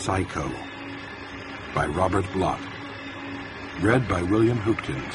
Psycho by Robert Bloch. Read by William Hooktons.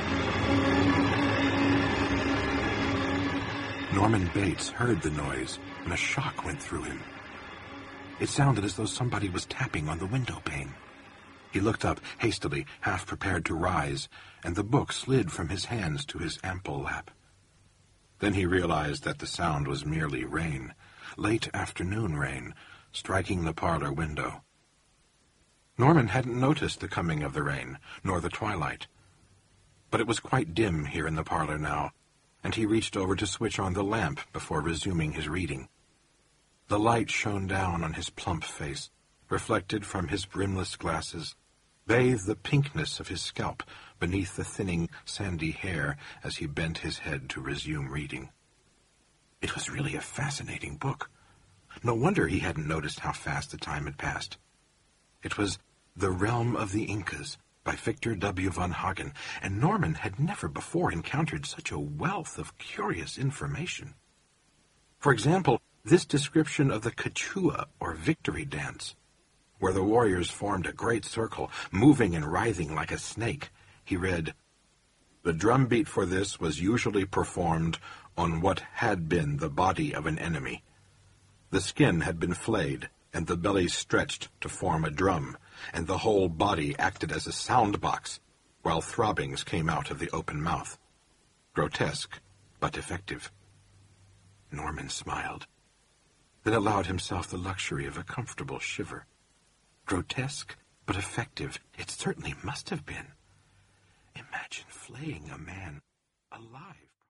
Norman Bates heard the noise, and a shock went through him. It sounded as though somebody was tapping on the window pane. He looked up hastily, half prepared to rise, and the book slid from his hands to his ample lap. Then he realized that the sound was merely rain, late afternoon rain, striking the parlor window. Norman hadn't noticed the coming of the rain, nor the twilight. But it was quite dim here in the parlor now, and he reached over to switch on the lamp before resuming his reading. The light shone down on his plump face, reflected from his brimless glasses, bathed the pinkness of his scalp beneath the thinning, sandy hair as he bent his head to resume reading. It was really a fascinating book. No wonder he hadn't noticed how fast the time had passed. It was The Realm of the Incas by Victor W. von Hagen, and Norman had never before encountered such a wealth of curious information. For example, this description of the Quechua, or victory dance, where the warriors formed a great circle, moving and writhing like a snake. He read, "The drumbeat for this was usually performed on what had been the body of an enemy. The skin had been flayed, and the belly stretched to form a drum, and the whole body acted as a sound box, while throbbings came out of the open mouth. Grotesque, but effective." Norman smiled, then allowed himself the luxury of a comfortable shiver. Grotesque, but effective, it certainly must have been. Imagine flaying a man alive.